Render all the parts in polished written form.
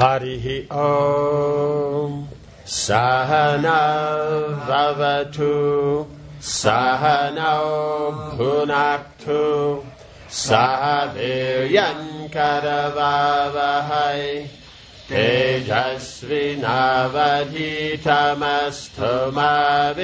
Harihi Om Sahana Vavatu Sahano Bhunaktu Sahaviryan Karavavahai Tejasvinavadhitamastu ma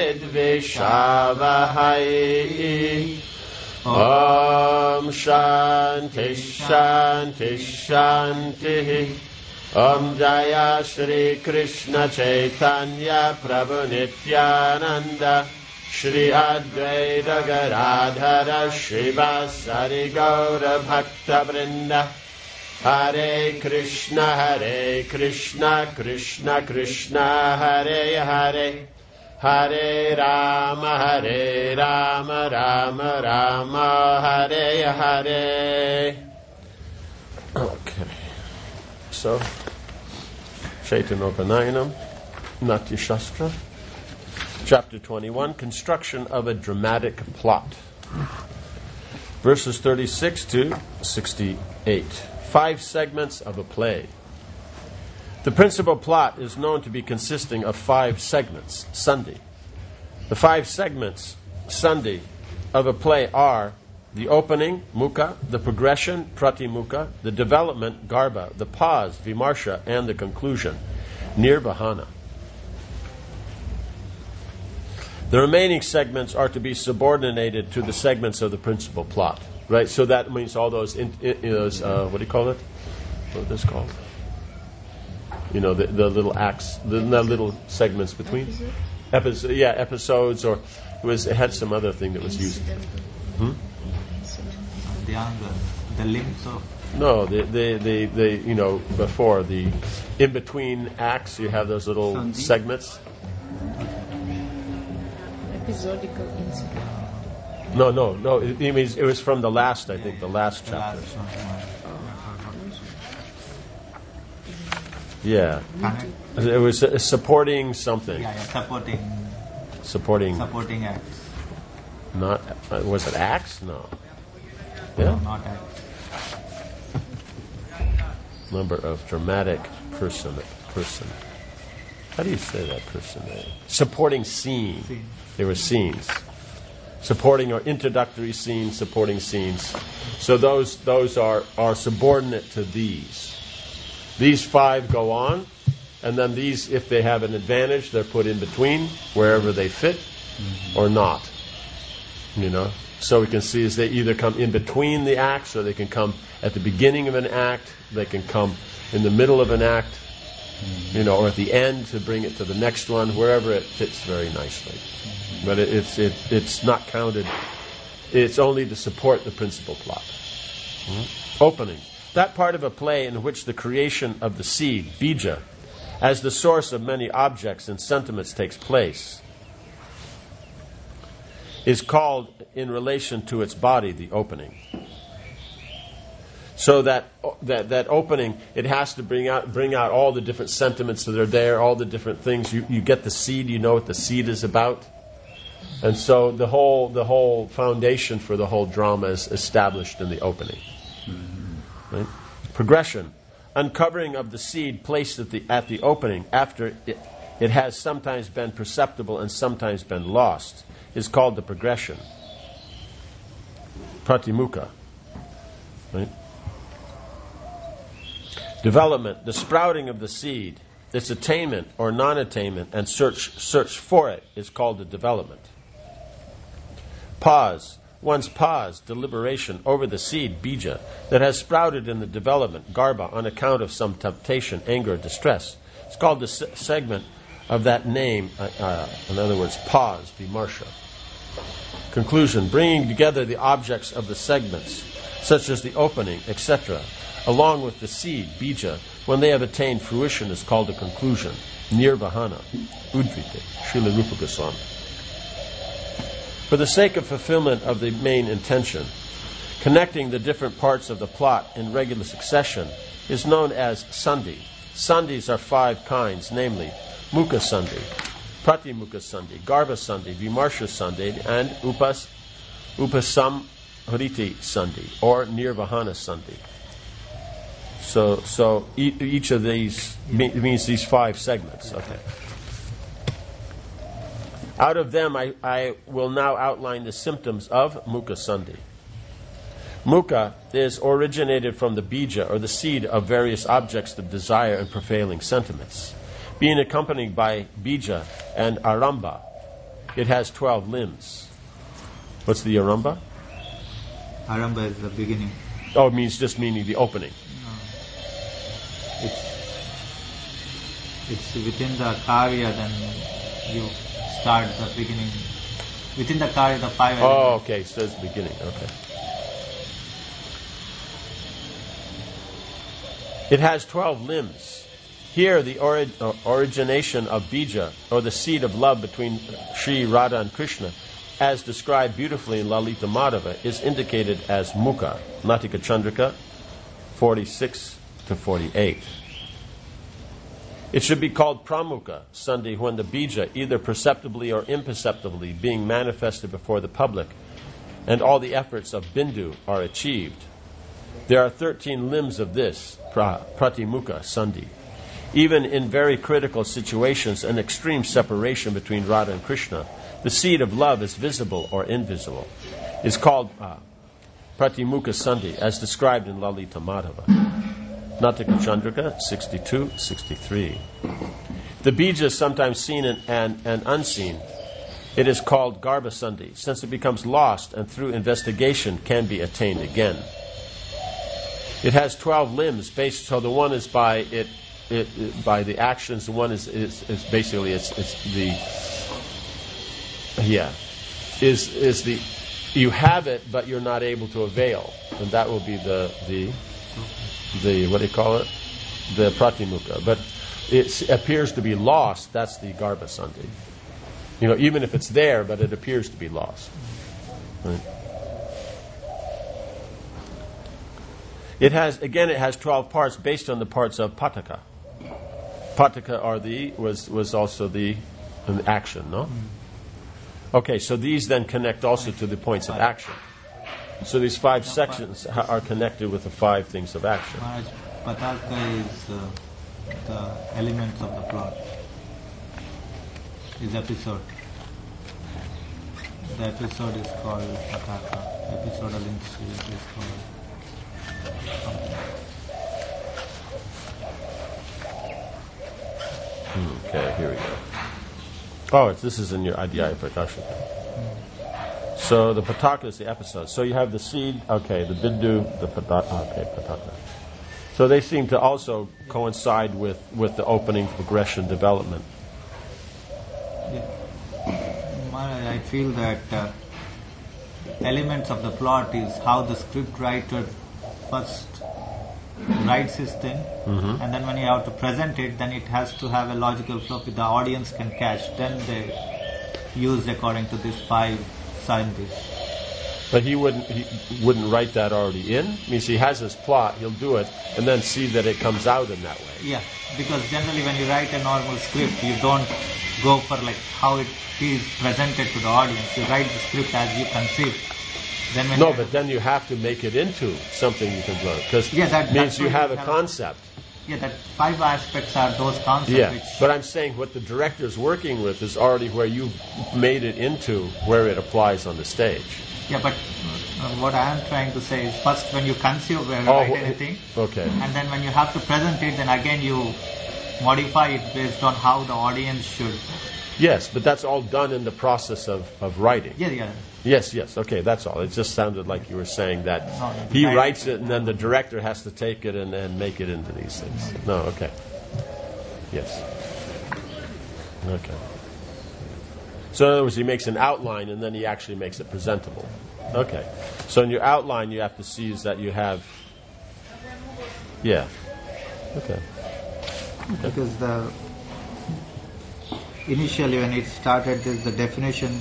vidvishavahai. Om Shanti Shanti Shanti. Om Jaya Shri Krishna Chaitanya Prabhu Nityananda Shri Advaita Gadadhara Shri Vasari Gaura Bhakta Vrinda. Hare Krishna Krishna Krishna Hare Hare Hare Rama Rama Rama Hare Hare. Okay. So, Chaitanopanayana, Natya Shastra, Chapter 21, Construction of a Dramatic Plot. Verses 36 to 68. 5 segments of a play. The principal plot is known to be consisting of 5 segments, sandhi. The 5 segments, sandhi, of a play are the opening, mukha, the progression, pratimukha, the development, garbha, the pause, vimarsha, and the conclusion, nirvahana. The remaining segments are to be subordinated to the segments of the principal plot. Right, so that means all those, what do you call it? What is this called? You know, the little acts, the little segments between episodes, or it had some other thing that was used. The links of. No, the you know, before the in between acts, you have those little Sandhi? Segments. Episodical incident. No. It was from the last, I think, the last chapter. Yeah. It was supporting something. Yeah, supporting acts. Not was it acts? No. Yeah. No, not acts. Number of dramatic person. How do you say that person? Supporting scene. They were scenes. Supporting or introductory scenes, supporting scenes. So those are subordinate to these. These 5 go on, and then these, if they have an advantage, they're put in between, wherever they fit, or not. You know? So we can see as they either come in between the acts, or they can come at the beginning of an act, they can come in the middle of an act, you know, or at the end to bring it to the next one, wherever it fits very nicely. But it's not counted. It's only to support the principal plot. Opening. That part of a play in which the creation of the seed, bija, as the source of many objects and sentiments takes place, is called, in relation to its body, the opening. So that opening, it has to bring out all the different sentiments that are there, all the different things. You get the seed, you know what the seed is about. And so the whole foundation for the whole drama is established in the opening. Right? Progression, uncovering of the seed placed at the opening after it has sometimes been perceptible and sometimes been lost, is called the progression. Pratimukha. Right? Development, the sprouting of the seed, its attainment or non-attainment, and search for it is called the development. Pause, one's pause, deliberation over the seed, bija, that has sprouted in the development, garbha, on account of some temptation, anger, distress. It's called the segment of that name, in other words, pause, vimarsha. Conclusion, bringing together the objects of the segments, such as the opening, etc., along with the seed, bija, when they have attained fruition, is called a conclusion, nirvahana, udvite, Srila Rupa Goswami. For the sake of fulfillment of the main intention, connecting the different parts of the plot in regular succession is known as sandhi. Sandhis are 5 kinds, namely mukha sandhi, pratimukha sandhi, garbha sandhi, vimarsha sandhi, and upasamhriti sandhi, or nirvahana sandhi. So each of these means these 5 segments. Okay. Out of them, I will now outline the symptoms of Mukha Sandhi. Mukha is originated from the bija, or the seed of various objects of desire and prevailing sentiments. Being accompanied by bija and aramba, it has 12 limbs. What's the aramba? Aramba is the beginning. Oh, it means just meaning the opening. It's within the karya, then you start the beginning. Within the karya, the 5 Oh, elements. okay, so it's the beginning, okay. It has 12 limbs. Here, the origination of bija, or the seed of love between Sri Radha and Krishna, as described beautifully in Lalita Madhava, is indicated as Mukha, Natika Chandrika 46 to 48. It should be called Pramukha Sandhi when the bija, either perceptibly or imperceptibly, being manifested before the public, and all the efforts of Bindu are achieved. There are 13 limbs of this, Pratimukha Sandhi. Even in very critical situations and extreme separation between Radha and Krishna, the seed of love is visible or invisible. It's called Pratimukha Sandhi, as described in Lalita Madhava. Natika Chandrika 62-63. The bija is sometimes seen and unseen. It is called Garbha Sandhi, since it becomes lost and through investigation can be attained again. It has 12 limbs, based, so the one is by by the actions, the one is basically it's the you have it but you're not able to avail, and that will be the what do you call it? The Pratimukha. But it appears to be lost, that's the Garbha Sandhi. Even if it's there, but it appears to be lost. Right? It has 12 parts based on the parts of Pataka. Pataka was also an action, no? Okay, so these then connect also to the points of action. So these 5 sections are connected with the 5 things of action. Maharaj, Pataka is the elements of the plot. Is episode. The episode is called Pataka. Episodal incident is called something. Okay, here we go. Oh, this is in your Adhyaya Prakashika. So the Pataka is the episode. So you have the seed, okay, the Bindu, the Pataka. So they seem to also coincide with the opening, progression, development. Yeah. Maharaj, I feel that elements of the plot is how the script writer first writes his thing, and then when you have to present it, then it has to have a logical flow that the audience can catch. Then they used according to these 5 sandhis. But he wouldn't write that already in. Means he has his plot, he'll do it, and then see that it comes out in that way. Yeah, because generally when you write a normal script, you don't go for like how it is presented to the audience. You write the script as you conceive. But then you have to make it into something you can learn. Because that means you have a concept. Yeah, that 5 aspects are those concepts. Yeah, but I'm saying what the director's working with is already where you've made it into where it applies on the stage. Yeah, but what I am trying to say is first when you conceive write anything, okay, and then when you have to present it, then again you modify it based on how the audience should. Yes, but that's all done in the process of writing. Yeah. Yes, okay, that's all. It just sounded like you were saying that he writes it and then the director has to take it and then make it into these things. No, okay. Yes. Okay. So in other words, he makes an outline and then he actually makes it presentable. Okay. So in your outline you have to see is that you have... Yeah. Okay. Because initially when it started, the definition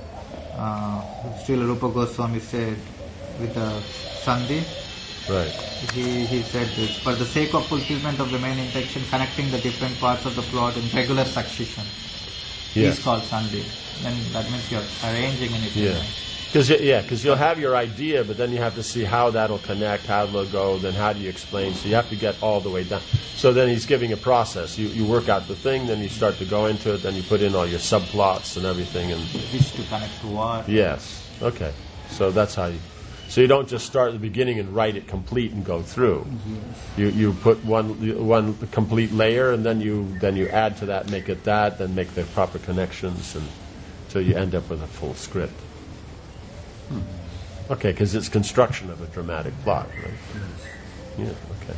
Srila Rupa Goswami said with the Sandhi. Right. He said this, for the sake of fulfillment of the main intention, connecting the different parts of the plot in regular succession. Yes. Is called Sandhi. Then that means you're arranging anything. Yeah. Because you'll have your idea, but then you have to see how that'll connect, how it'll go, then how do you explain. So you have to get all the way down. So then he's giving a process. You work out the thing, then you start to go into it, then you put in all your subplots and everything. And Which to connect to what? yes, okay. So that's how you... So you don't just start at the beginning and write it complete and go through. You put one complete layer, and then you add to that, make it that, then make the proper connections, and until you end up with a full script. Okay, because it's construction of a dramatic plot, right? Yeah, okay.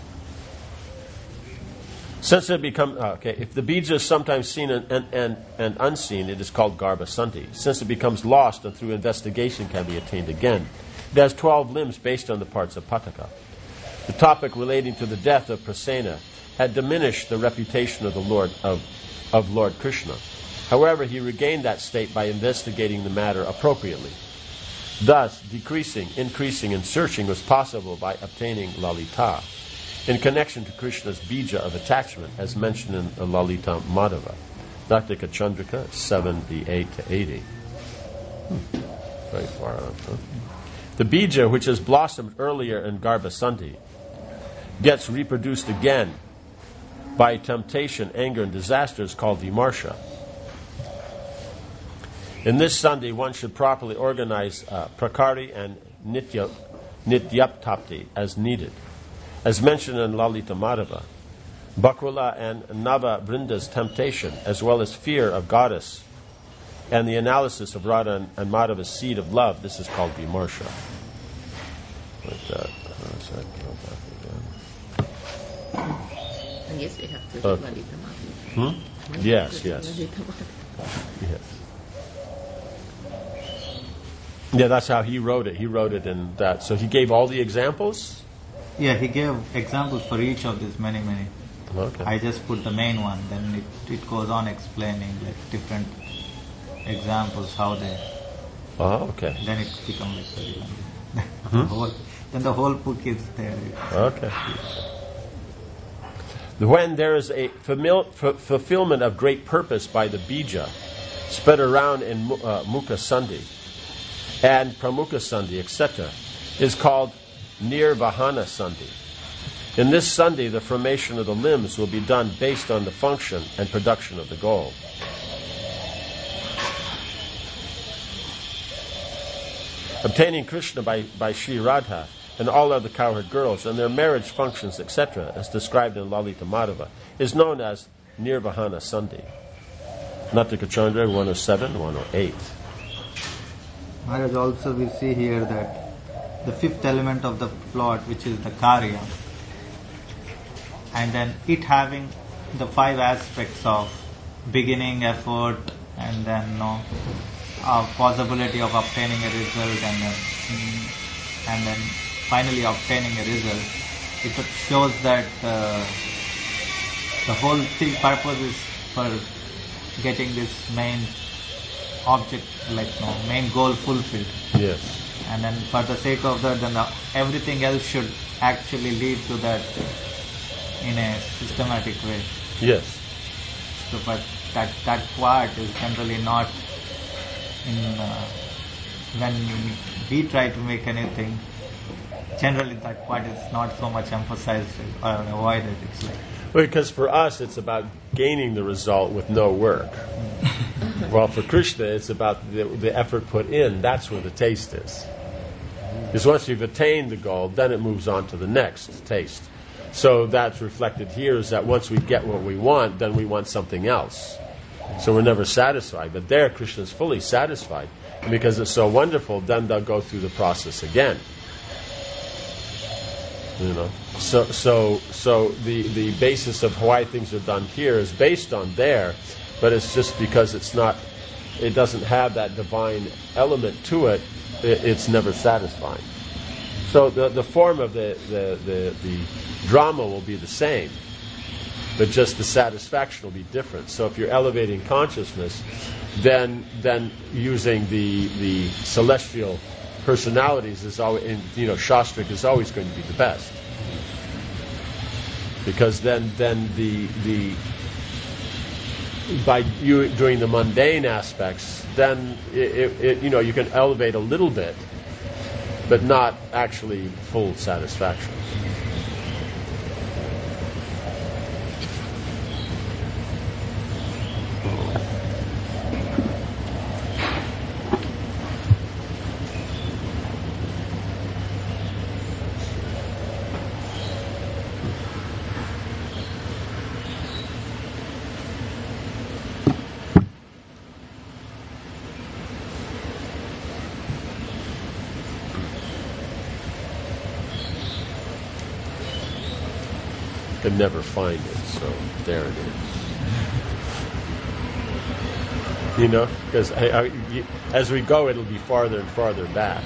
Since it becomes if the bija is sometimes seen and unseen, it is called garbhasanti. Since it becomes lost and through investigation can be attained again, it has 12 limbs based on the parts of Pataka. The topic relating to the death of Prasenna had diminished the reputation of the Lord of Lord Krishna. However, he regained that state by investigating the matter appropriately. Thus, decreasing, increasing, and searching was possible by obtaining Lalita, in connection to Krishna's bija of attachment, as mentioned in Lalita Madhava. Daktika Chandrika, 78 to 80. Very far out, huh? The bija, which has blossomed earlier in Garbhasanti, gets reproduced again by temptation, anger, and disasters called vimarsha. In this Sunday, one should properly organize prakari and nityaptapti as needed. As mentioned in Lalita Madhava, Bakula and Nava Brinda's temptation, as well as fear of goddess, and the analysis of Radha and Madhava's seed of love, this is called vimarsha. And yes, we have to read Lalita Madhava. Yes. Yeah, that's how he wrote it. He wrote it in that. So he gave all the examples? Yeah, he gave examples for each of these, many. Okay. I just put the main one, then it goes on explaining like different examples, how they... Oh, okay. Then it becomes like very then the whole book is there. Okay. When there is a fulfillment of great purpose by the bija, spread around in Mukha Sandhi and Pramukha Sandhi, etc., is called Nirvahana Sandhi. In this Sandhi, the formation of the limbs will be done based on the function and production of the goal. Obtaining Krishna by Sri Radha and all other cowherd girls and their marriage functions, etc., as described in Lalita Madhava, is known as Nirvahana Sandhi. Nattika Chandra 107, 108. Maharaj, also we see here that the fifth element of the plot, which is the karya, and then it having the 5 aspects of beginning, effort, and then possibility of obtaining a result, and then finally obtaining a result. It shows that the whole thing purpose is for getting this main object, main goal fulfilled. Yes. And then for the sake of that, then everything else should actually lead to that in a systematic way. Yes. So, but that part is generally not in when we try to make anything. Generally, that part is not so much emphasized or avoided. It's like because for us, it's about gaining the result with no work. Well, for Krishna, it's about the effort put in. That's where the taste is. Because once you've attained the goal, then it moves on to the next taste. So that's reflected here is that once we get what we want, then we want something else. So we're never satisfied. But there, Krishna is fully satisfied. And because it's so wonderful, then they'll go through the process again. You know, so the basis of why things are done here is based on there, but it's just because it doesn't have that divine element to it. It's never satisfying. So the form of the drama will be the same, but just the satisfaction will be different. So if you're elevating consciousness, then using the celestial personalities is always, Shastrik is always going to be the best, because then by you doing the mundane aspects, then you can elevate a little bit, but not actually full satisfaction. Could never find it, so there it is. Because as we go, it'll be farther and farther back.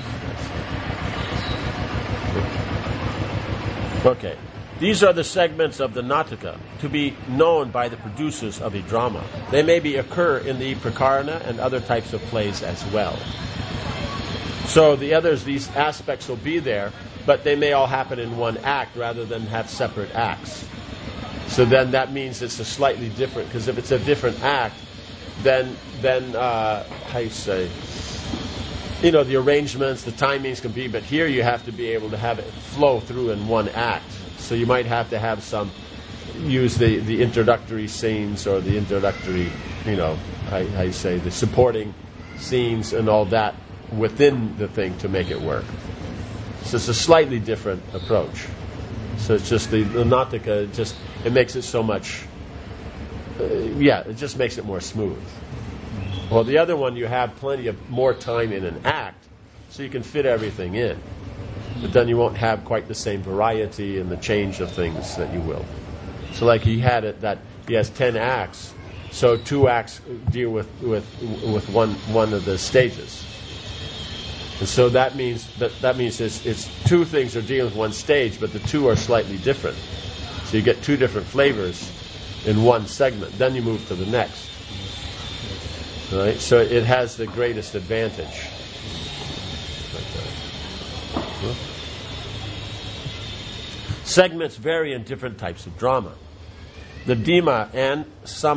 Okay. These are the segments of the Nataka to be known by the producers of a drama. They may occur in the Prakarana and other types of plays as well. So these aspects will be there, but they may all happen in one act rather than have separate acts. So then that means it's a slightly different, because if it's a different act, then how you say, the arrangements, the timings can be, but here you have to be able to have it flow through in one act. So you might have to have use the introductory scenes or the introductory, how you say, the supporting scenes and all that within the thing to make it work. So it's a slightly different approach. So it's just the Nataka, it makes it so much, it just makes it more smooth. Well, the other one, you have plenty of more time in an act, so you can fit everything in. But then you won't have quite the same variety and the change of things that you will. So like he had it that he has 10 acts, so 2 acts deal with one of the stages. And so that means it's 2 things are dealing with one stage, but the 2 are slightly different. So you get 2 different flavors in one segment. Then you move to the next. Right? So it has the greatest advantage. Segments vary in different types of drama. The Dima and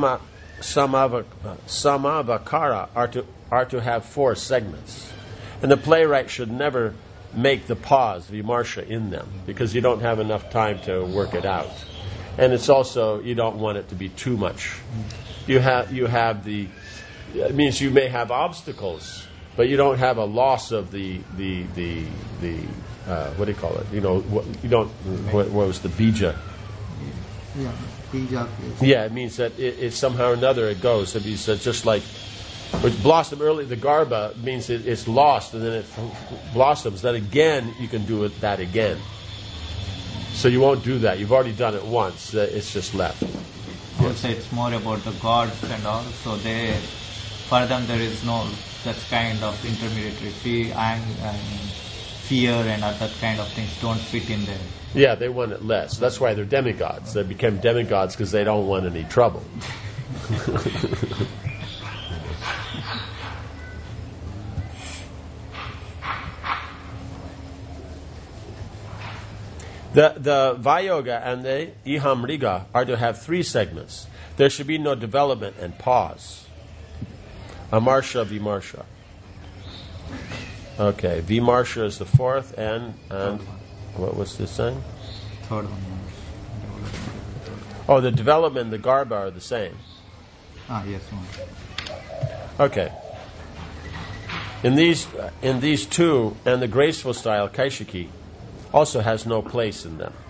Samavakara are to have 4 segments. And the playwright should never make the pause, vimarsha, in them, because you don't have enough time to work it out. And it's also, you don't want it to be too much. It means you may have obstacles, but you don't have a loss of the what do you call it? What was the bija? Yeah, bija. Yeah, it means that it somehow or another it goes. It means that just like which blossom early, the garba means it's lost and then it blossoms. Then again, you can do that again. So you won't do that. You've already done it once. It's just left. Also, it's more about the gods and all. So for them, there is no such kind of intermediary fear and other kind of things don't fit in there. Yeah, they want it less. That's why they're demigods. They became demigods because they don't want any trouble. The Vayoga and the Ihamriga are to have 3 segments. There should be no development and pause. Amarsha, Vimarsha. Okay, Vimarsha is the 4th, and what was this saying? 3rd one. Oh, the development and the garba are the same. Yes, one. Okay. In these 2, and the graceful style, Kaishiki, also has no place in them.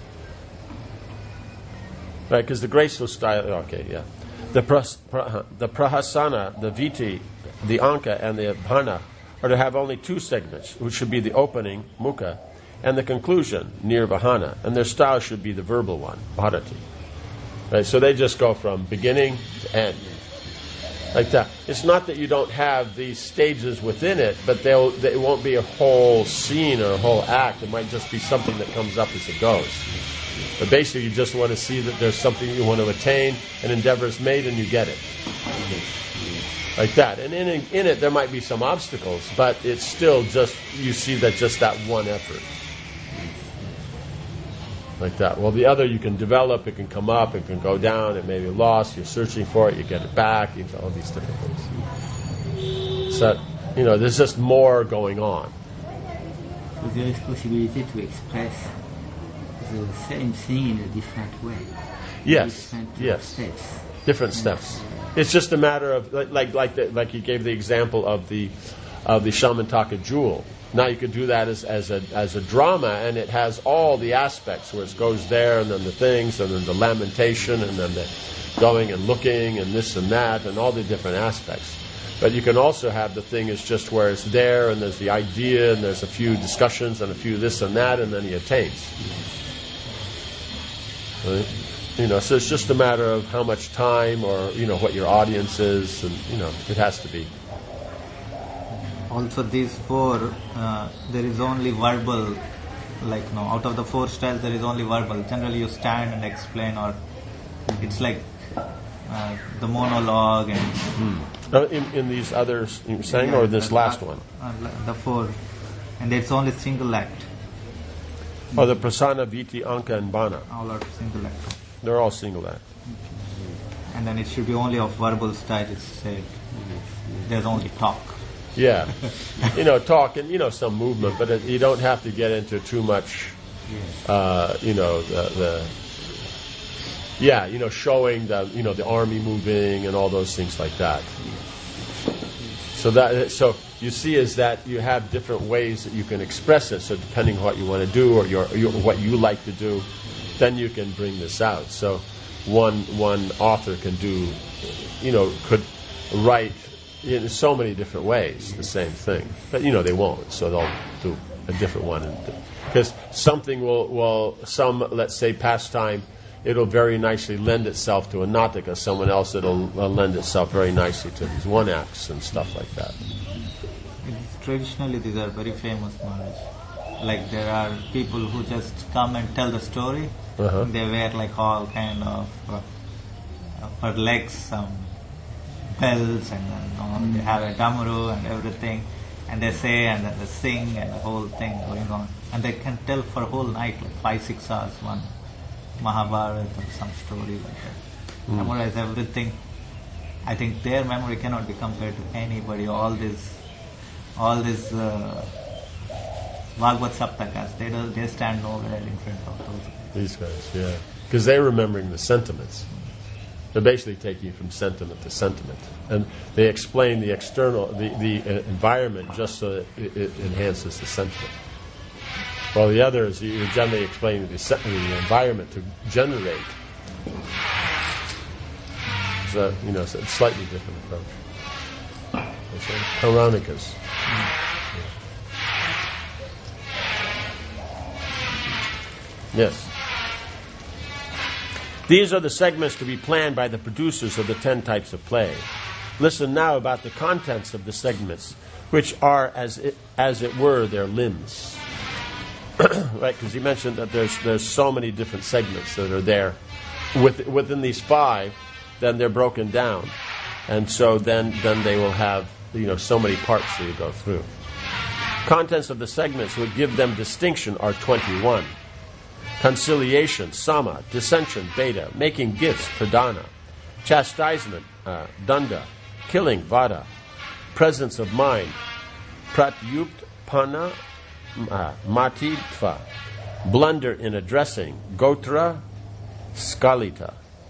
Right, because the graceful style, the prahasana, the viti, the anka, and the bhana are to have only 2 segments, which should be the opening, mukha, and the conclusion, nirvahana, and their style should be the verbal one, bharati. Right, so they just go from beginning to end. Like that. It's not that you don't have these stages within it, but they won't be a whole scene or a whole act. It might just be something that comes up as it goes. But basically, you just want to see that there's something you want to attain, an endeavor is made, and you get it. Like that. And in it, there might be some obstacles, but it's still just, you see that just that one effort. like that. Well, the other you can develop, it can come up, it can go down, it may be lost, you're searching for it, you get it back, you know, all these different things. So, you know, there's just more going on. So there is possibility to express the same thing in a different way. Yes, Different yes. steps. Different steps. It's just a matter of like you gave the example of the Shamantaka jewel. Now you could do that as a drama, and it has all the aspects where it goes there, and then the things, and then the lamentation, and then the going and looking, and this and that, and all the different aspects. But you can also have the thing is just where it's there, and there's the idea, and there's a few discussions, and a few this and that, and then he attains. Right? You know, so it's just a matter of how much time, or you know what your audience is, and you know it has to be. Also, these four, there is only verbal. Like out of the four styles, there is only verbal. Generally, you stand and explain, or it's like the monologue and. In these others, you were saying, or this last one? The four, and it's only single act. Or the Prasanna, Viti, Anka, and Bana. All are single act. They're all single act. And then it should be only of verbal style. It's said there's only talk. Yeah, you know, talk and you know some movement, but you don't have to get into too much. You know showing the army moving and all those things like that. So you see is that you have different ways that you can express it. So depending on what you want to do or what you like to do, then you can bring this out. So one author can do, could write in so many different ways the same thing, but they won't. So they'll do a different one, because something will let's say pastime. It'll very nicely lend itself to a Natika. Someone else, it'll lend itself very nicely to these one acts and stuff like that. Traditionally, these are very famous Maharaj. Like there are people who just come and tell the story. Uh-huh. They wear like all kind of for legs some bells, and then they have a damaru and everything, and they say and then they sing and the whole thing going on, and they can tell for a whole night, like 5-6 hours, one Mahabharata or some story like that. Memorize everything. I think their memory cannot be compared to anybody. All this Bhagavad Saptakas, they stand nowhere in front of those. These guys, yeah, because they're remembering the sentiments. They're basically taking from sentiment to sentiment, and they explain the external, the environment, just so that it enhances the sentiment. While the others, you generally explain the environment to generate. So, it's a slightly different approach. Puranikas. Yes. These are the segments to be planned by the producers of the 10 types of play. Listen now about the contents of the segments, which are, as it were, their limbs. Right, because he mentioned that there's so many different segments that are there. Within these 5, then they're broken down. And so then they will have, so many parts that you go through. Contents of the segments would give them distinction are 21. Conciliation, sama, dissension, beta, making gifts, pradana, chastisement, danda, killing, vada, presence of mind, pratyuptpana, matitva, blunder in addressing, gotra, skalita.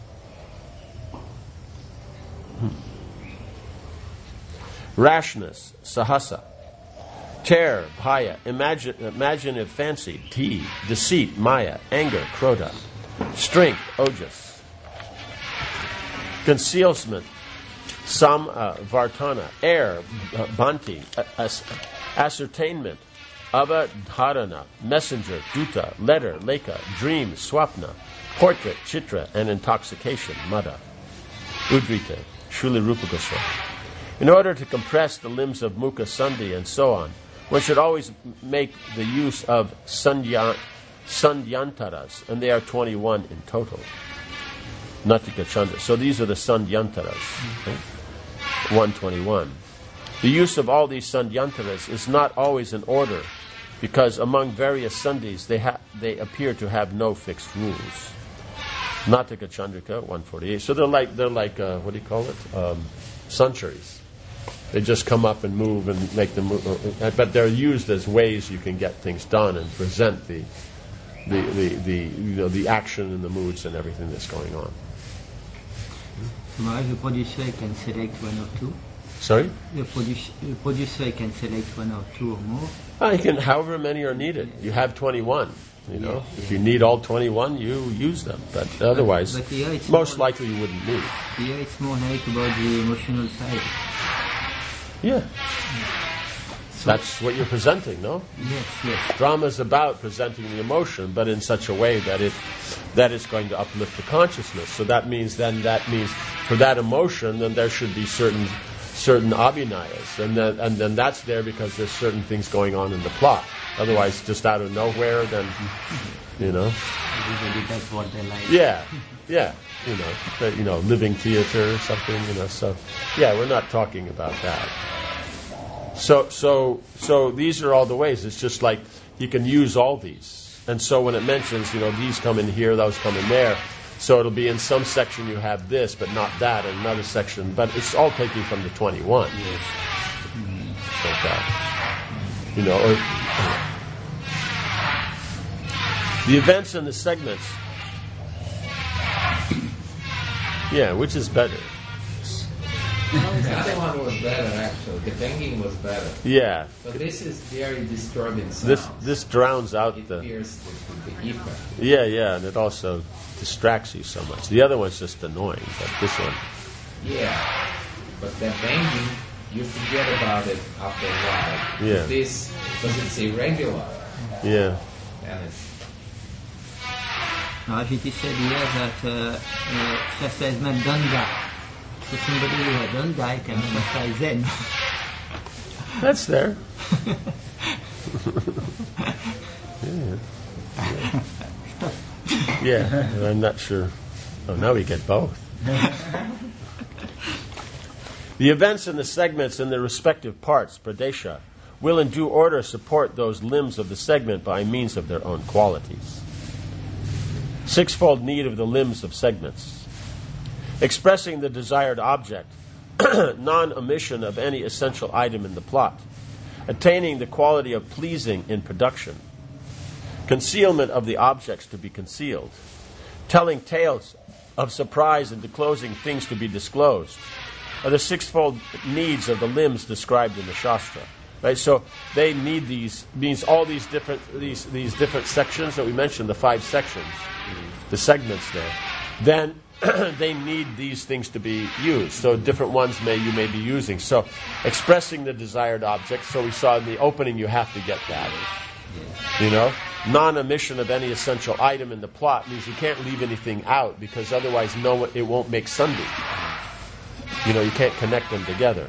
Rashness, sahasa. Terror, bhaya, imaginative fancy, ti, deceit, maya, anger, krodha, strength, ojas, concealment, vartana, air, bhanti, ascertainment, avadharana, messenger, duta, letter, leka, dream, swapna, portrait, chitra, and intoxication, mada, udrita, Srila Rupa Goswami. In order to compress the limbs of mukha, sandhi, and so on, one should always make the use of sandhyantaras, and they are 21 in total. Natika Chanda. So these are the sandhyantaras. Okay? 121. The use of all these sandhyantaras is not always in order, because among various sandhis they appear to have no fixed rules. Nataka Chandrika 148. So they're like what do you call it? Centuries. They just come up and move and make them move, but they're used as ways you can get things done and present the action and the moods and everything that's going on. The producer can select one or two. Sorry? The producer can select one or two or more. You can, however many are needed. You have 21. You know, Yes. if you need all 21, you use them. But otherwise, But here it's most more- likely you wouldn't need. Here it's more like about the emotional side. Yeah. That's what you're presenting, no? Yes. Drama is about presenting the emotion, but in such a way that it's going to uplift the consciousness. So that means for that emotion, then there should be certain abhinayas, and then that's there because there's certain things going on in the plot. Otherwise, just out of nowhere, then Everybody does what they like. yeah, living theater or something, So we're not talking about that. So these are all the ways. It's just like you can use all these. And so when it mentions, these come in here, those come in there, so it'll be in some section you have this, but not that, in another section. But it's all taken from the 21. Yes. Like that. The events and the segments. Yeah, which is better? The other one was better, actually. The banging was better. Yeah. But this is very disturbing sound. This drowns out It the... appears the effect. Yeah, and it also distracts you so much. The other one's just annoying, but this one... Yeah. But the banging, you forget about it after a while. Yeah. This, because it's irregular. Yeah. And it's... Now, if it is said here that Shastra is not Danda, so somebody who has Danda can Shastra is Zen. That's there. Yeah, I'm not sure. Oh, now we get both. The events and the segments in their respective parts, pradesha, will in due order support those limbs of the segment by means of their own qualities. Sixfold need of the limbs of segments. Expressing the desired object, non-omission of any essential item in the plot, attaining the quality of pleasing in production, concealment of the objects to be concealed, telling tales of surprise and disclosing things to be disclosed, are the sixfold needs of the limbs described in the Shastra. Right? So they need these, means all these different sections that we mentioned, the 5 sections, the segments there. Then they need these things to be used. So different ones you may be using. So expressing the desired object. So we saw in the opening you have to get that. Non-omission of any essential item in the plot means you can't leave anything out because otherwise it won't make sandhi. You can't connect them together.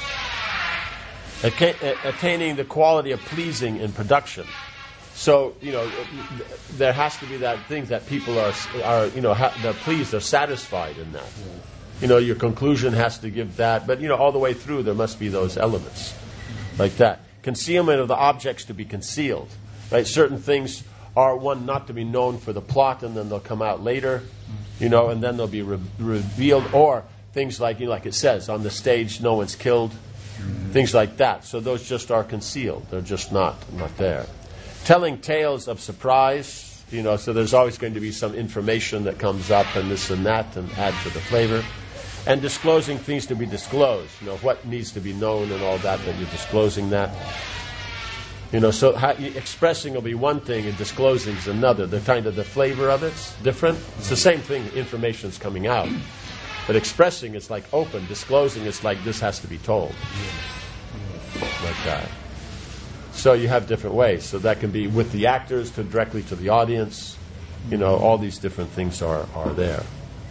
Attaining the quality of pleasing in production. So, there has to be that thing that people they're pleased, they're satisfied in that. Your conclusion has to give that, but, all the way through there must be those elements like that. Concealment of the objects to be concealed, right? Certain things are not to be known for the plot and then they'll come out later, and then they'll be revealed, or things like, like it says, on the stage no one's killed, things like that. So those just are concealed. They're just not there. Telling tales of surprise, so there's always going to be some information that comes up and this and that and add to the flavor. And disclosing things to be disclosed, what needs to be known and all that you're disclosing that. So expressing will be one thing and disclosing is another. The kind of the flavor of it's different. It's the same thing, information's coming out. But expressing is like open, disclosing is like this has to be told. Like that. So you have different ways. So that can be with the actors to directly to the audience. All these different things are there.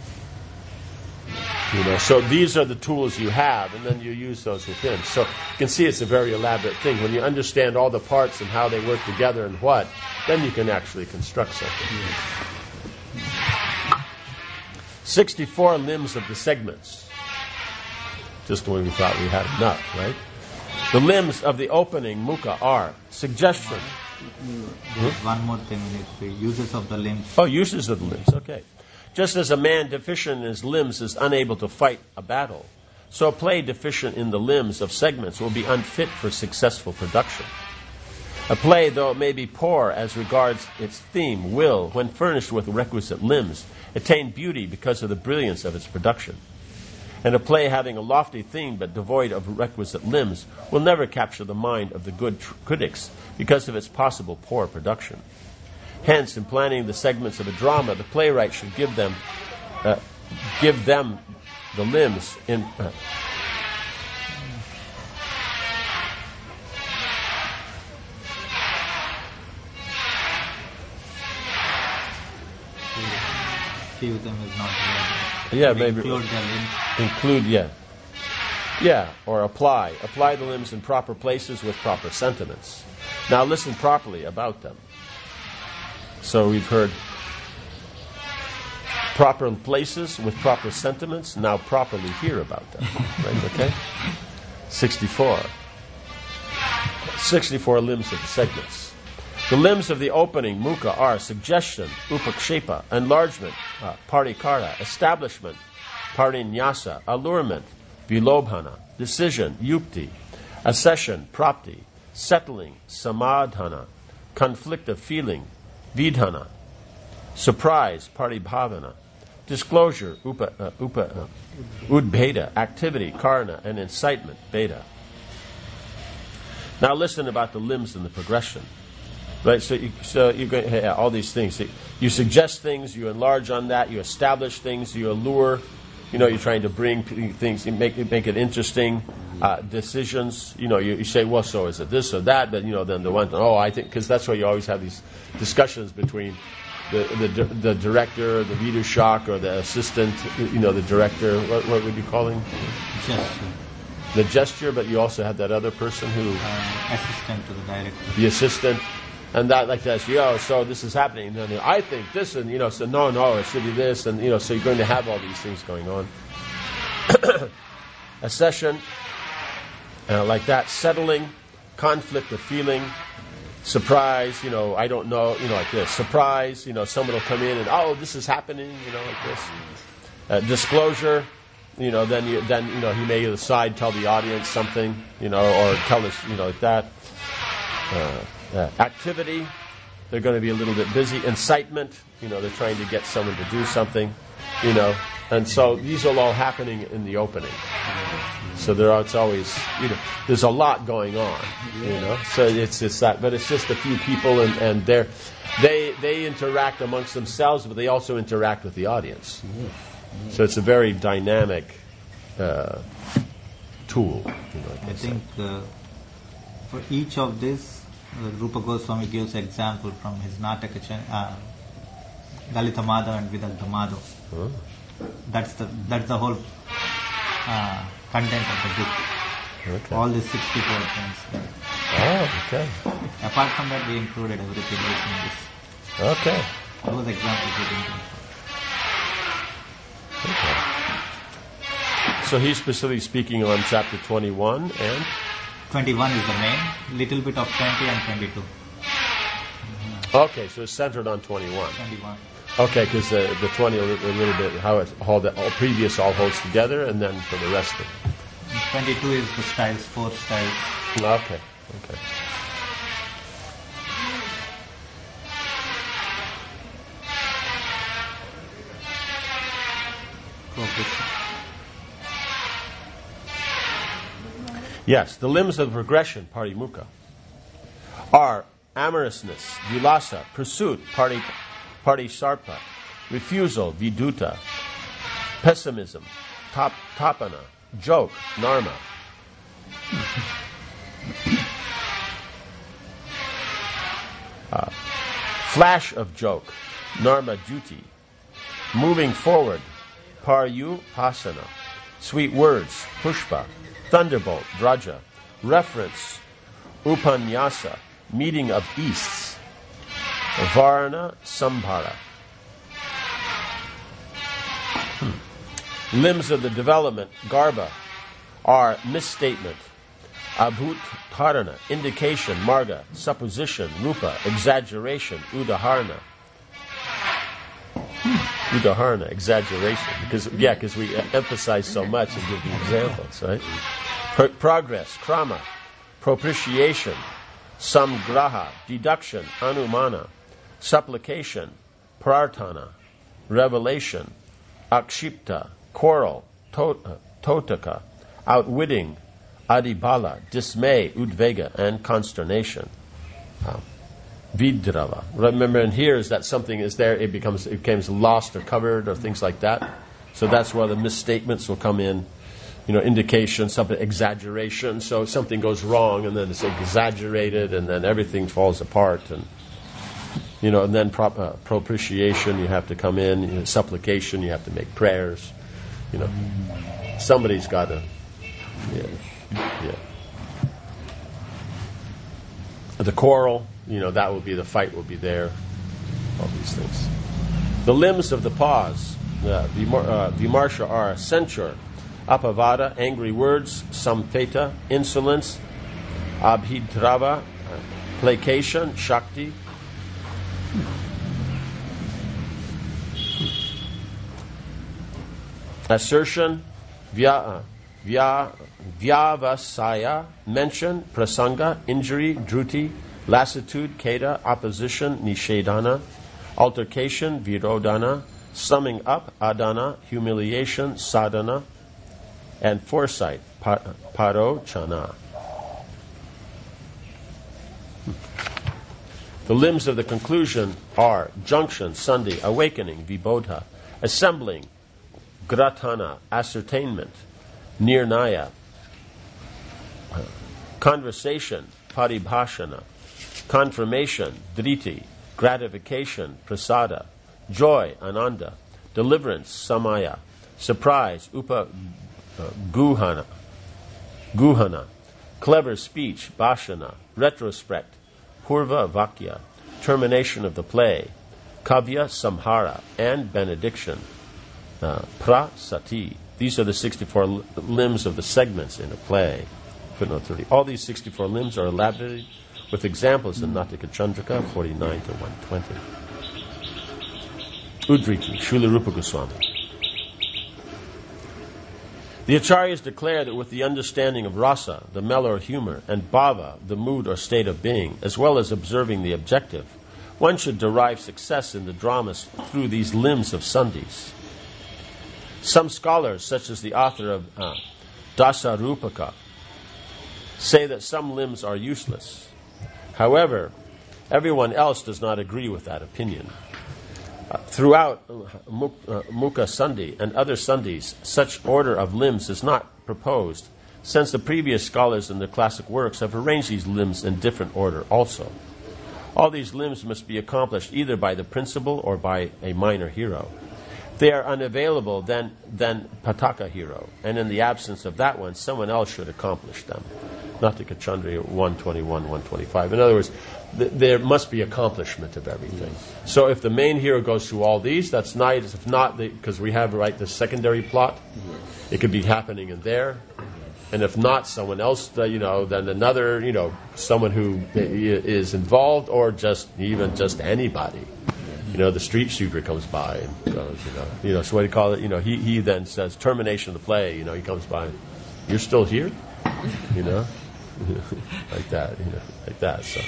So these are the tools you have, and then you use those within. So you can see it's a very elaborate thing. When you understand all the parts and how they work together and then you can actually construct something. 64 limbs of the segments. Just when we thought we had enough, right? The limbs of the opening, mukha, are suggestion, There's one more thing we need to see. Uses of the limbs. Oh, uses of the limbs, okay. Just as a man deficient in his limbs is unable to fight a battle, so a play deficient in the limbs of segments will be unfit for successful production. A play, though it may be poor as regards its theme, will, when furnished with requisite limbs, attain beauty because of the brilliance of its production. And a play having a lofty theme but devoid of requisite limbs will never capture the mind of the good critics because of its possible poor production. Hence, in planning the segments of a drama, the playwright should give them the limbs in... Few of them is not relevant. Yeah, maybe include the limbs. include, or apply the limbs in proper places with proper sentiments. Now listen properly about them. So we've heard proper places with proper sentiments. Now properly hear about them. Right? Okay. 64 limbs of the segments. The limbs of the opening, mukha, are suggestion, upakshepa, enlargement, parikara, establishment, parinyasa, allurement, vilobhana, decision, yukti, accession, prapti, settling, samadhana, conflict of feeling, vidhana, surprise, paribhavana, disclosure, udbheda, activity, karana, and incitement, bheda. Now listen about the limbs and the progression. Right, so you go all these things. You suggest things, you enlarge on that, you establish things, you allure. You're trying to bring things, make it interesting. Decisions, you say, well, so is it this or that? But then the one, I think, because that's why you always have these discussions between the director, the vidushak, or the assistant, the director. What would you call him? Gesture. The gesture, but you also have that other person who Assistant to the director. The assistant. And that, like that, so this is happening. And then I think this, and so no, it should be this, and so you're going to have all these things going on. A session like that, settling, conflict of feeling, surprise. I don't know. Like this, surprise. Someone will come in and this is happening. Like this. Disclosure. Then he may decide, tell the audience something. Or tell us. Like that. Activity, they're going to be a little bit busy. Incitement, they're trying to get someone to do something, and so these are all happening in the opening. So it's always, there's a lot going on, So it's that, but it's just a few people, and they interact amongst themselves, but they also interact with the audience. So it's a very dynamic tool. I think for each of this, Rupa Goswami gives example from his Nataka, Lalita Madhava and Vidagdha Madhava. Huh? That's the whole content of the book. Okay. All the 64 things. Oh, okay. Apart from that, we included everything else in this. Okay. Those examples we didn't include. Okay. So he's specifically speaking on chapter 21 and 21 is the main, little bit of 20 and 22. Okay, so it's centered on 21. 21. Okay, because the 20 a little bit how the previous all holds together, and then for the rest of it. 22 is the styles, 4 styles. Okay. Progression. Yes, the limbs of progression, parimukha, are amorousness, vilasa, pursuit, parisarpa, refusal, viduta, pessimism, tapana, joke, narma. Flash of joke, narma duty, moving forward, paryu pasana, sweet words, pushpa, thunderbolt, vraja, reference, upanyasa, meeting of beasts, varna, sambhara. Limbs of the development, garba, are misstatement, Abhut dharana, indication, marga, supposition, rupa, exaggeration, udaharana. Udaharana, exaggeration. Because we emphasize so much and give the examples, right? Progress, krama, propitiation, samgraha, deduction, anumana, supplication, prarthana, revelation, akshipta, quarrel, totaka, outwitting, adibala, dismay, udvega, and consternation. Vidrava. Remember, in here is that something is there, it becomes lost or covered or things like that. So that's where the misstatements will come in. Indication, something, exaggeration. So something goes wrong, and then it's exaggerated, and then everything falls apart. And and then propitiation, you have to come in. Supplication, you have to make prayers. Somebody's got to. Yeah. The quarrel, that will be the fight. Will be there. All these things. The limbs of the pause, vimarsha, are censure, apavada, angry words, samtheta, insolence, abhidrava, placation, shakti. Assertion, vyavasaya, mention, prasanga, injury, dhruti, lassitude, kheda, opposition, nishedana, altercation, virodana, summing up, adana, humiliation, sadhana, and foresight, parochana. The limbs of the conclusion are junction, sandhi, awakening, vibodha, assembling, gratana, ascertainment, nirnaya, conversation, paribhashana, confirmation, driti, gratification, prasada, joy, ananda, deliverance, samaya, surprise, guhana, clever speech, bhashana, retrospect, purva vakya, termination of the play, kavya samhara, and benediction, prasati. These are the 64 limbs of the segments in a play. Footnote 30. All these 64 limbs are elaborated with examples in Natika Chandrika 49 to 120. Udriti, Srila Rupa Goswami. The Acharyas declare that with the understanding of rasa, the mellow or humor, and bhava, the mood or state of being, as well as observing the objective, one should derive success in the dramas through these limbs of sandhis. Some scholars, such as the author of Dasarupaka, say that some limbs are useless. However, everyone else does not agree with that opinion. Throughout Mukha Sandhi and other sandhis, such order of limbs is not proposed, since the previous scholars in their classic works have arranged these limbs in different order also. All these limbs must be accomplished either by the principal or by a minor hero. If they are unavailable, then Pataka hero, and in the absence of that one, someone else should accomplish them. Natika Chandra 121, 125. In other words, there must be accomplishment of everything. So if the main hero goes through all these, that's nice. If not, because we have the secondary plot, it could be happening in there. And if not, someone else, then another, someone who is involved, or just anybody. The street sweeper comes by and goes, so what do you call it? He then says, termination of the play, he comes by, you're still here? like that, so.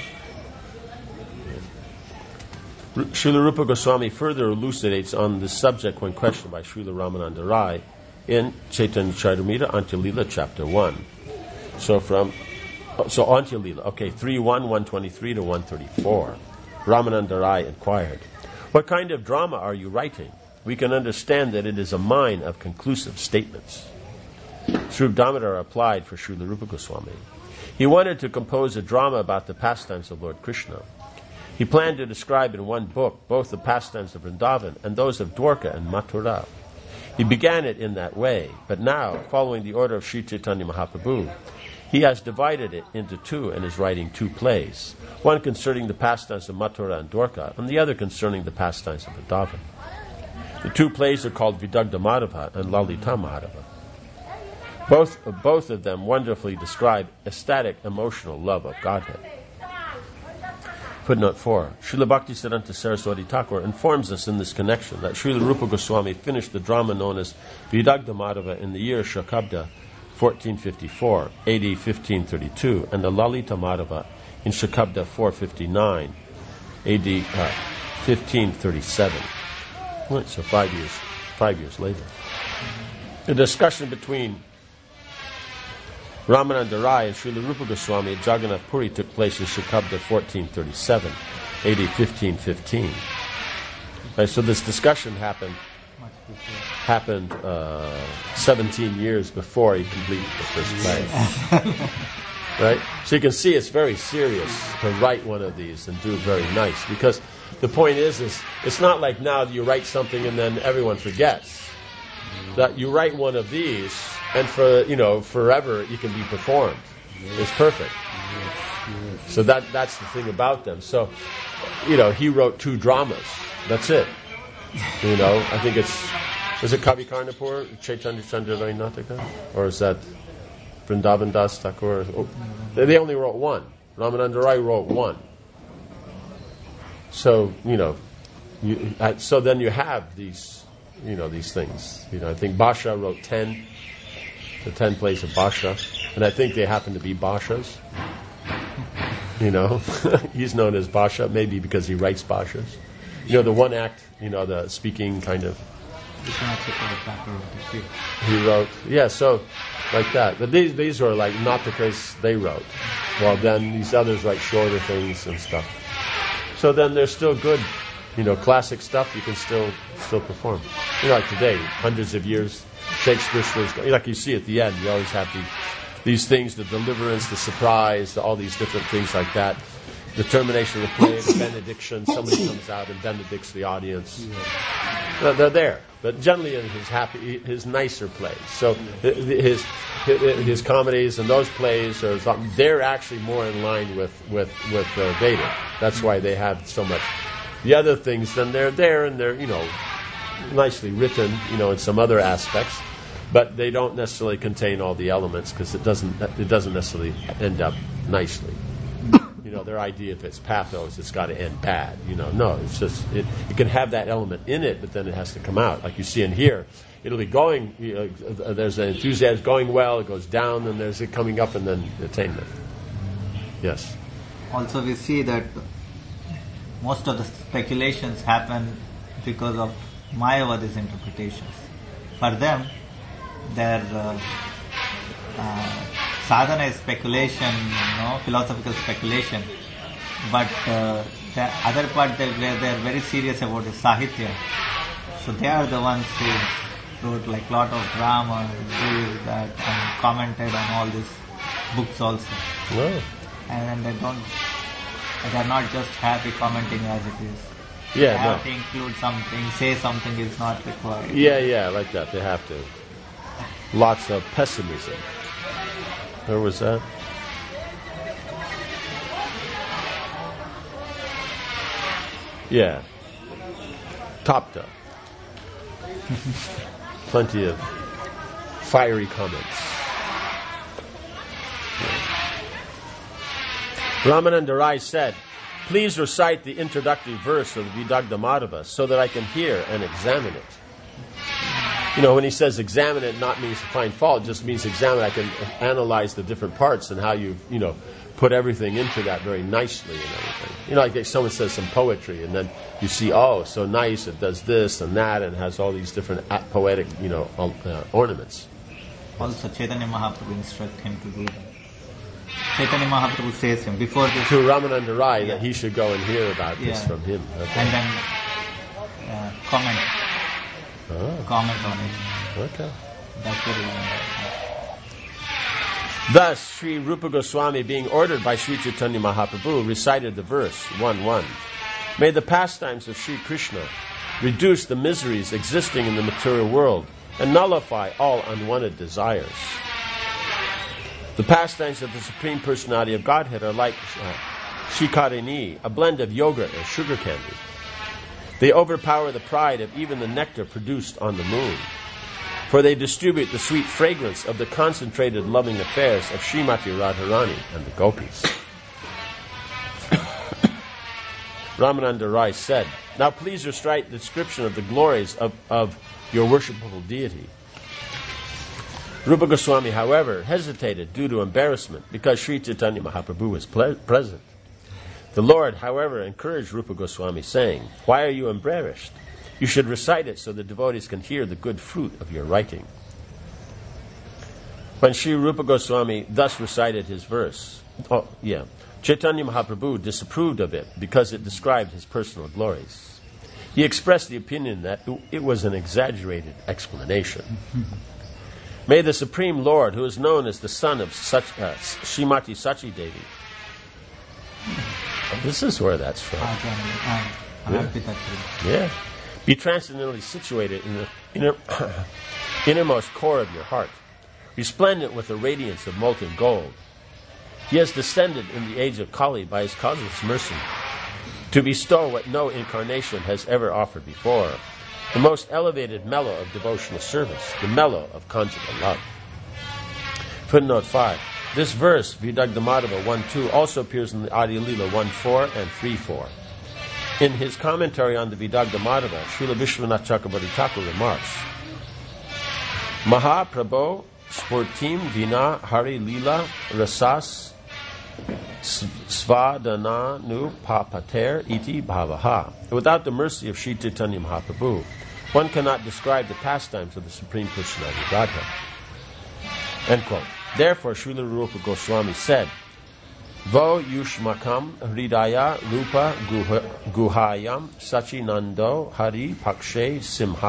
Yeah. Srila Rupa Goswami further elucidates on this subject when questioned by Srila Ramananda Rai in Chaitanya Charitamrita, Antya Lila, chapter 1. So Antya Lila, 3.1, 123 to 134. Ramananda Rai inquired, "What kind of drama are you writing? We can understand that it is a mine of conclusive statements." Sri Damodar replied for Srila Rupa Goswami. He wanted to compose a drama about the pastimes of Lord Krishna. He planned to describe in one book both the pastimes of Vrindavan and those of Dwarka and Mathura. He began it in that way, but now, following the order of Sri Chaitanya Mahaprabhu, he has divided it into two and is writing two plays, one concerning the pastimes of Mathura and Dwarka, and the other concerning the pastimes of Vrindavan. The two plays are called Vidagdha Madhava and Lalita Madhava. Both of them wonderfully describe ecstatic emotional love of Godhead. Footnote 4. Srila Bhaktisiddhanta Saraswati Thakur informs us in this connection that Srila Rupa Goswami finished the drama known as Vidagdha Madhava in the year Shakabda 1454, AD 1532, and the Lalita Madhava in Shakabda 459, AD 1537. Right, so 5 years later. The discussion between Ramananda Rai and Srila Rupa Goswami at Jagannath Puri took place in Shakabda 1437, AD 1515. Right, so this discussion happened 17 years before he completed the first play. Right? So you can see it's very serious to write one of these and do it very nice, because the point is it's not like now you write something and then everyone forgets. That you write one of these and forever it can be performed. It's perfect. So that's the thing about them. So, he wrote 2 dramas. That's it. I think is it Kavi Karnapur, Chaitanya Chandra Vainataka? Or is that Vrindavan Das Thakur? Oh, they only wrote 1. Ramananda Rai wrote 1. So, so then you have these things. I think Basha wrote 10, the 10 plays of Basha, and I think they happen to be Bashas. He's known as Basha, maybe because he writes Bashas. The one act, the speaking kind of. He wrote, so like that. But these are like not the case they wrote. Well, then these others write shorter things and stuff. So then there's still good, classic stuff you can still perform. Like today, hundreds of years, Shakespeare's like you see at the end, you always have these things, the deliverance, the surprise, all these different things like that. The termination of the play, the benediction, somebody comes out and benedicts the audience. They're there. But generally in his nicer plays. So his comedies and those plays, they're actually more in line with Vedic. That's why they have so much. The other things, then they're there and they're, nicely written, in some other aspects, but they don't necessarily contain all the elements because it doesn't necessarily end up nicely. Their idea, if it's pathos, it's got to end bad. No, it's just it can have that element in it, but then it has to come out. Like you see in here, it'll be going. There's an enthusiasm going well, it goes down, and there's it coming up, and then attainment. Yes. Also, we see that most of the speculations happen because of Mayavadi's interpretations. For them, their sadhana is speculation, philosophical speculation. But the other part they are very serious about is Sahitya. So they are the ones who wrote like lot of drama and that and commented on all these books also. Wow. And they're not just happy commenting as it is. Yeah, they have to include something, say something is not required. Yeah, like that. They have to. Lots of pessimism. Where was that? Yeah. Topped up. Plenty of fiery comments. Ramananda Rai said, "Please recite the introductory verse of the Vidagdha Madhava so that I can hear and examine it." When he says examine it, not means to find fault, it just means examine. I can analyze the different parts and how you've, put everything into that very nicely and everything. Like someone says some poetry and then you see, so nice, it does this and that and has all these different poetic, ornaments. Also, Chaitanya Mahaprabhu instructed him to do that. Chaitanya Mahaprabhu says him before this. To Ramananda Rai that he should go and hear about this from him. Okay. And then comment on it. Okay. That's the reason. Thus, Sri Rupa Goswami, being ordered by Sri Chaitanya Mahaprabhu, recited the verse 1:1. May the pastimes of Sri Krishna reduce the miseries existing in the material world and nullify all unwanted desires. The pastimes of the Supreme Personality of Godhead are like Shikarini, a blend of yogurt and sugar candy. They overpower the pride of even the nectar produced on the moon. For they distribute the sweet fragrance of the concentrated loving affairs of Srimati Radharani and the gopis. Ramananda Rai said, "Now please recite the description of the glories of your worshipable deity." Rupa Goswami, however, hesitated due to embarrassment because Sri Chaitanya Mahaprabhu was present. The Lord, however, encouraged Rupa Goswami, saying, "Why are you embarrassed? You should recite it so the devotees can hear the good fruit of your writing." When Sri Rupa Goswami thus recited his verse, Chaitanya Mahaprabhu disapproved of it because it described his personal glories. He expressed the opinion that it was an exaggerated explanation. May the Supreme Lord, who is known as the son of Srimati Sachi Devi, this is where that's from. Yeah. Be transcendently situated in the innermost core of your heart, resplendent with the radiance of molten gold. He has descended in the age of Kali by his causeless mercy to bestow what no incarnation has ever offered before, the most elevated mellow of devotional service, the mellow of conjugal love. Footnote 5. This verse, Vidagdhamadava 1.2, also appears in the Adi Lila 1.4 and 3.4. In his commentary on the Vidagdhamadava, Srila Vishwanath Chakrabarti Thakur remarks, Mahaprabho Spurtim Vina Hari Lila Rasas Svadananu Papater Iti Bhavaha. Without the mercy of Sri Chaitanya Mahaprabhu, one cannot describe the pastimes of the Supreme Personality of Godhead. End quote. Therefore, Srila Rupa Goswami said, Vo Yushmakam Hridaya Rupa Guhayam Sachinando Hari Pakshe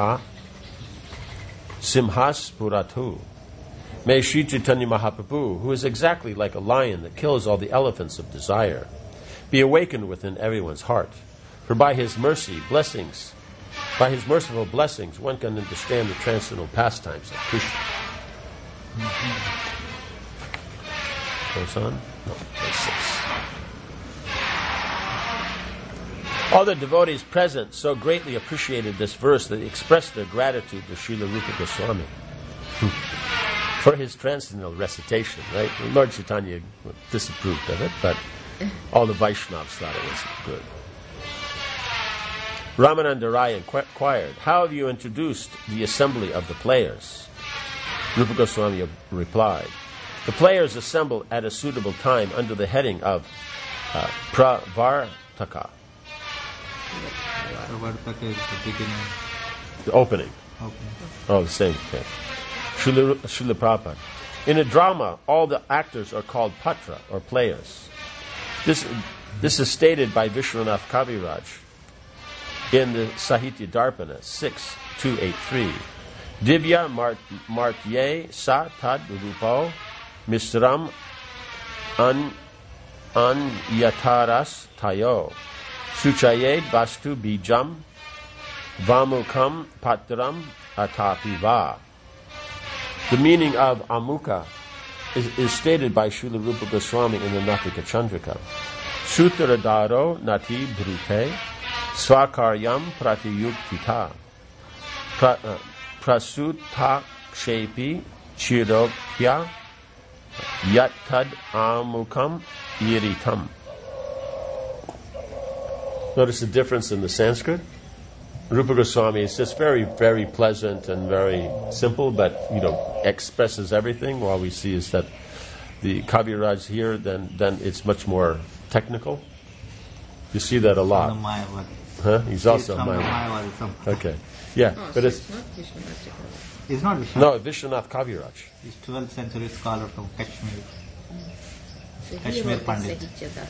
Simhas Puratu. May Sri Chaitanya Mahaprabhu, who is exactly like a lion that kills all the elephants of desire, be awakened within everyone's heart. For by his mercy, blessings, by his merciful blessings, one can understand the transcendental pastimes of Krishna. Goes on? No, verse 6. All the devotees present so greatly appreciated this verse that they expressed their gratitude to Srila Rupa Goswami for his transcendental recitation, right? Lord Chaitanya disapproved of it, but all the Vaishnavas thought it was good. Ramananda Rai inquired, how have you introduced the assembly of the players? Rupa Goswami replied, the players assemble at a suitable time under the heading of Pravartaka. Pravartaka is the beginning. The opening. Oh, the same thing. Srila Prabhupada. In a drama, all the actors are called patra, or players. This is stated by Vishwanath Kaviraj in the Sahitya Darpana 6.283. Divya Martye Sa Tad Rupo Misram An Yataras Tayo Suchayed Vastu Bijam Vamukam Patram Atapiva. The meaning of Amukha is stated by Srila Rupa Goswami in the Natika Chandrika. Sutradharo Nati Brute Swakaryam Pratiyuktita Prasuta Kshepi Chirokya Yattad Amukam Iritam. Notice the difference in the Sanskrit. Rupa Goswami is just very, very pleasant and very simple, but expresses everything. While we see is that the Kaviraj here, then it's much more technical. You see that a lot. Huh? He's also Mayavad. Okay, yeah, but it's not Vishwanath Chakravarti. It's not Vishwanath. No, Vishwanath Kaviraj. He's 12th century scholar from Kashmir. So Kashmir Pandit.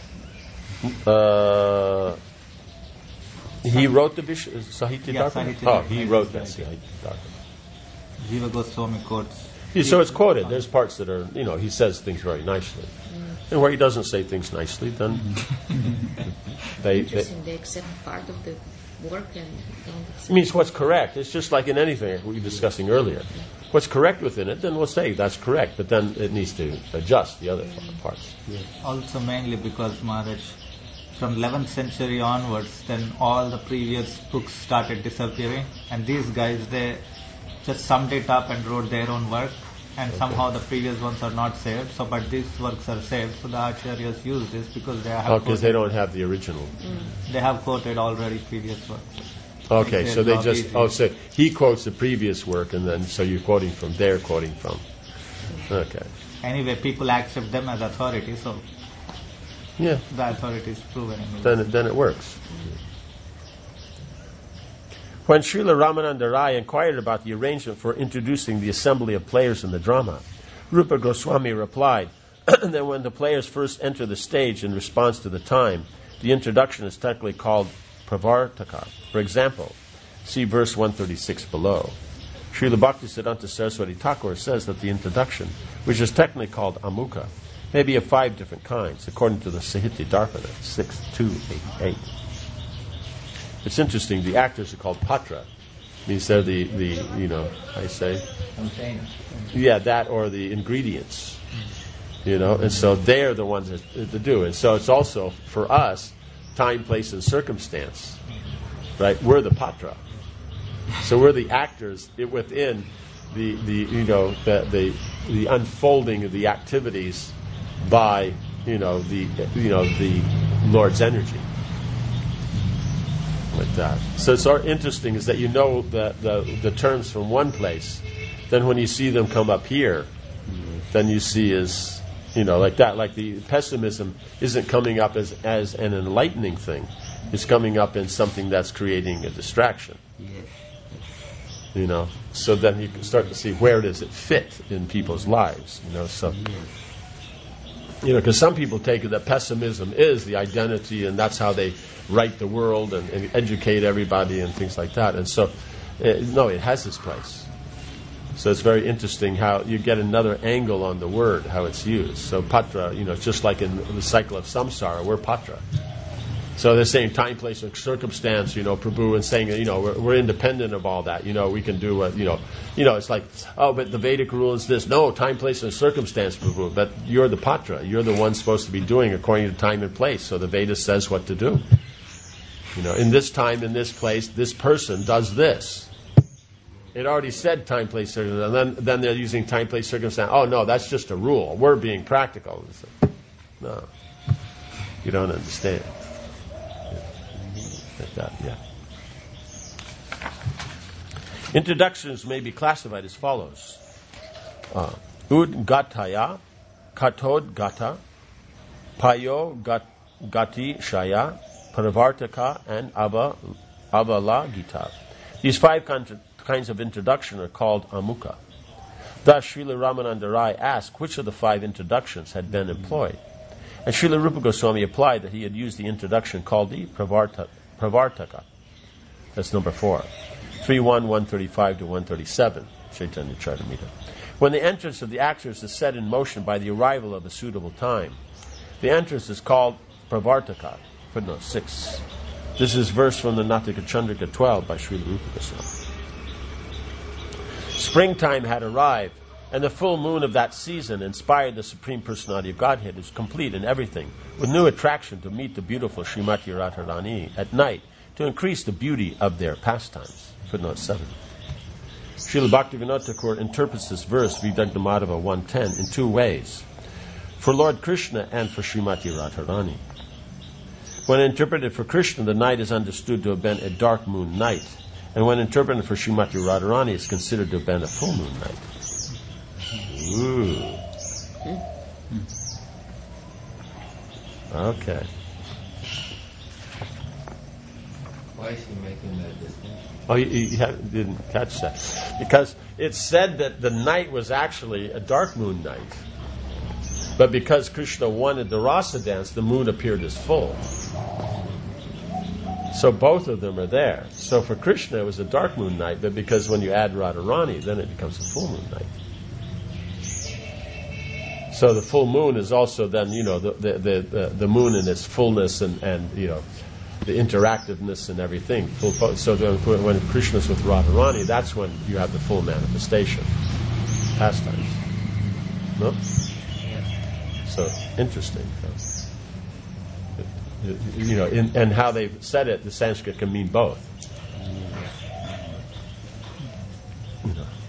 He wrote the Sahitya Darpana? Oh, he wrote that Sahitya Darpana. Jiva Goswami quotes. So it's quoted. There's parts that are, he says things very nicely. And where he doesn't say things nicely, then they accept part of the work and don't accept. It means what's correct. It's just like in anything we were discussing earlier. What's correct within it, then we'll say that's correct, but then it needs to adjust the other parts. Yeah. Also mainly because Maharaj, from 11th century onwards, then all the previous books started disappearing, and these guys, they just summed it up and wrote their own work, and somehow the previous ones are not saved. So, but these works are saved. So the Acharyas use this because they have because they don't have the original. they have quoted already previous works. Okay, Makes so their they job just easier. so he quotes the previous work, and then so you're quoting from, they're quoting from. Okay, Anyway, people accept them as authority, so yeah, the authority is proven. Anyway. then it works. When Srila Ramananda Rai inquired about the arrangement for introducing the assembly of players in the drama, Rupa Goswami replied that when the players first enter the stage in response to the time, the introduction is technically called pravartaka. For example, see verse 136 below. Srila Bhaktisiddhanta Saraswati Thakur says that the introduction, which is technically called amukha, may be of 5 different kinds, according to the Sahitya Darpana 6288. It's interesting, the actors are called patra. Means they're the I say, Container. yeah, that or the ingredients. And so they're the ones that do it. So it's also, for us, time, place, and circumstance. Right? We're the patra. So we're the actors within the unfolding of the activities by the Lord's energy. Like that. So it's interesting is that the terms from one place, then when you see them come up here, then you see is like that. Like the pessimism isn't coming up as an enlightening thing. It's coming up in something that's creating a distraction. So then you can start to see where does it fit in people's lives. Because some people take it that pessimism is the identity, and that's how they right the world and educate everybody and things like that. And so, no, it has its place. So it's very interesting how you get another angle on the word, how it's used. So patra, it's just like in the cycle of samsara, we're patra. So they're saying time, place, and circumstance, Prabhu, and saying, we're independent of all that. We can do what, it's like, oh, but the Vedic rule is this. No, time, place, and circumstance, Prabhu. But you're the patra. You're the one supposed to be doing according to time and place. So the Veda says what to do. In this time, in this place, this person does this. It already said time, place, circumstance. And then they're using time, place, circumstance. Oh, no, that's just a rule. We're being practical. No, you don't understand. Like that, yeah. Introductions may be classified as follows. Udgataya, Katod Gata, Payo Gati Shaya, Pravartaka, and Avala Gita. These 5 kinds of introduction are called amukha. Thus, Srila Ramananda Rai asked which of the 5 introductions had been employed. And Srila Rupa Goswami replied that he had used the introduction called the Pravartaka. That's number 4. 3.1, 135 to 137, Chaitanya Charitamrita. When the entrance of the actors is set in motion by the arrival of a suitable time, the entrance is called Pravartaka. Footnote 6. This is verse from the Natika Chandrika 12 by Srila Rupa Goswami. Springtime had arrived, and the full moon of that season inspired the Supreme Personality of Godhead is complete in everything, with new attraction to meet the beautiful Srimati Radharani at night, to increase the beauty of their pastimes. Footnote 7. Srila Bhaktivinoda Thakur interprets this verse, Vidagdha Madhava 110, in 2 ways. For Lord Krishna and for Srimati Radharani. When interpreted for Krishna, the night is understood to have been a dark moon night, and when interpreted for Srimati Radharani, it's considered to have been a full moon night. Ooh. Okay. Why is he making that distinction? Oh, you didn't catch that. Because it's said that the night was actually a dark moon night. But because Krishna wanted the rasa dance, the moon appeared as full. So both of them are there. So for Krishna, it was a dark moon night, but because when you add Radharani, then it becomes a full moon night. So the full moon is also then, the moon in its fullness and the interactiveness and everything. So when Krishna's with Radharani, that's when you have the full manifestation. Pastimes. No? So interesting. And how they've said it, the Sanskrit can mean both.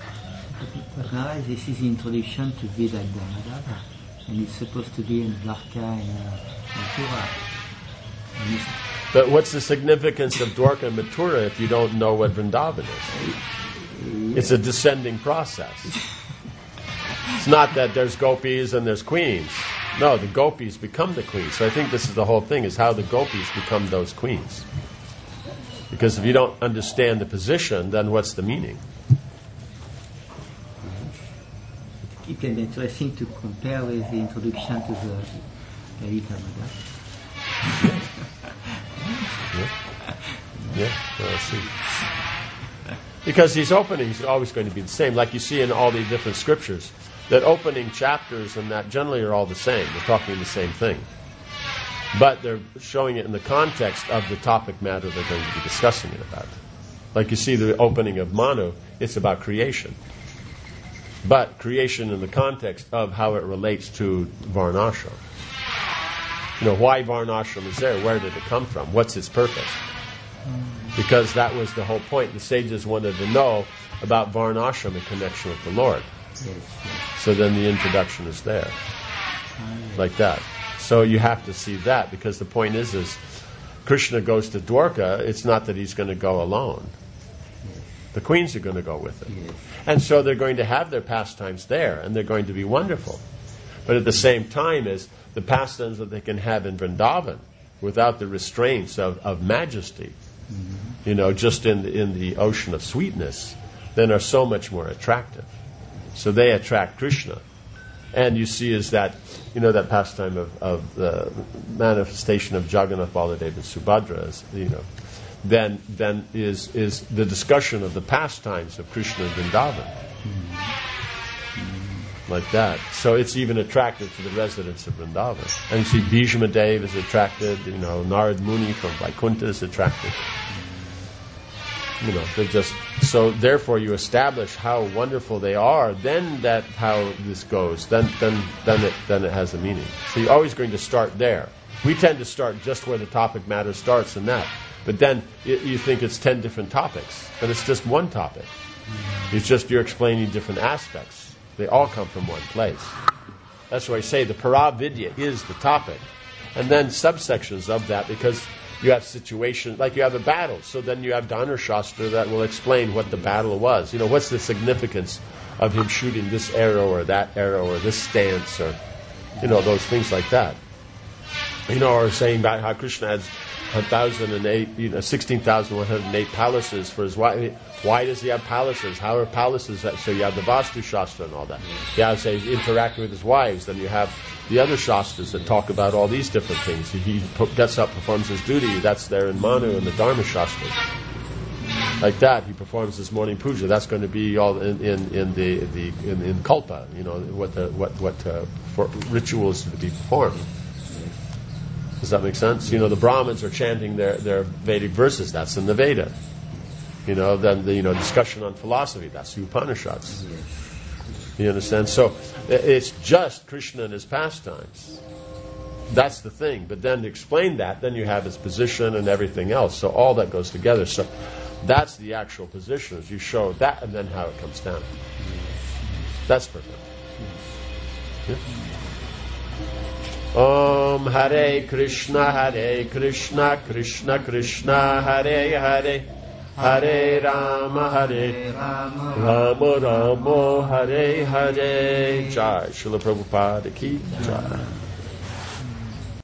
Maharaj, this is the introduction to Veda Dhammadava, and it's supposed to be in Dwarka and Mathura. But what's the significance of Dwarka and Mathura if you don't know what Vrindavan is? It's a descending process. It's not that there's gopis and there's queens. No, the gopis become the queens. So I think this is the whole thing, is how the gopis become those queens. Because if you don't understand the position, then what's the meaning? It's interesting to compare with the introduction to the Lalitamada. Yeah, well, I see. Because these openings are always going to be the same, like you see in all these different scriptures. That opening chapters and that generally are all the same. They're talking the same thing. But they're showing it in the context of the topic matter they're going to be discussing it about. Like you see the opening of Manu, it's about creation. But creation in the context of how it relates to Varnashram. Why Varnashram is there? Where did it come from? What's its purpose? Because that was the whole point. The sages wanted to know about Varnashram in connection with the Lord. So then the introduction is there. Like that. So you have to see that, because the point is Krishna goes to Dwarka, it's not that he's going to go alone. The queens are going to go with him. And so they're going to have their pastimes there, and they're going to be wonderful. But at the same time is the pastimes that they can have in Vrindavan without the restraints of majesty, just in the ocean of sweetness, then are so much more attractive. So they attract Krishna. And you see is that, that pastime of the manifestation of Jagannath, Baladev, and Subhadra, then is the discussion of the pastimes of Krishna and Vrindavan. Like that. So it's even attracted to the residents of Vrindavan. And you see Bhishma Dev is attracted, Narad Muni from Vaikuntha is attracted. They're just, so therefore you establish how wonderful they are, then that how this goes, then it has a meaning. So you're always going to start there. We tend to start just where the topic matter starts in that. But then you think it's 10 different topics, but it's just one topic. It's just you're explaining different aspects. They all come from one place. That's why I say the Paravidya is the topic. And then subsections of that, because you have situations, like you have a battle. So then you have Dhanur Shastra that will explain what the battle was. What's the significance of him shooting this arrow or that arrow or this stance or, those things like that. Or saying about how Krishna has 16,108 palaces for his wife. Why does he have palaces? How are palaces? So you have the Vastu Shastra and all that. Yeah, say interacting with his wives. Then you have the other Shastras that talk about all these different things. He gets up, performs his duty. That's there in Manu and the Dharma Shastra. Like that, he performs his morning puja. That's going to be all in Kalpa. What rituals to be performed. Does that make sense? The Brahmins are chanting their Vedic verses. That's in the Veda. Then the discussion on philosophy. That's the Upanishads. You understand? So it's just Krishna and his pastimes. That's the thing. But then to explain that, then you have his position and everything else. So all that goes together. So that's the actual position. As you show that, and then how it comes down. That's perfect. Yeah. Om Hare Krishna, Krishna Krishna, Hare Hare, Hare Rama, Rama Rama, Hare Hare. Jai Srila Prabhupada ki Jai.